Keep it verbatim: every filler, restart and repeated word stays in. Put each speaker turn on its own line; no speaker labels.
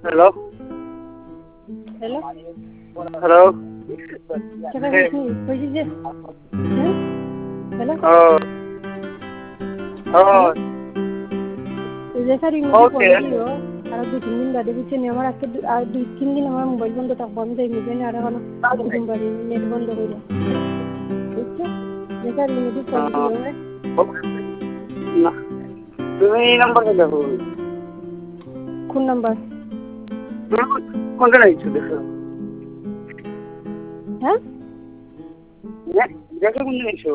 hello
hello
hello
কেটা কইছি কইছি যে হ্যাঁ হ্যালো
ও ও
এই যে স্যার ইমোজি ফোন দিও আর দুই তিন দিন বাদে বুঝছেন আমার আজকে আর দুই তিন দিন আমার মোবাইল বন্ধ থাকবো আমি যাই নিজে আর এখন দুদিন বাদে নেট বন্ধ করে বুঝছো যে স্যার ইমোজি ফোন দিও
না তুমি এই নাম্বারে দেখো
কোন নাম্বার
কোনটা লাগছে দেখো
হ্যাঁ
দেখো কোনটা লাগছে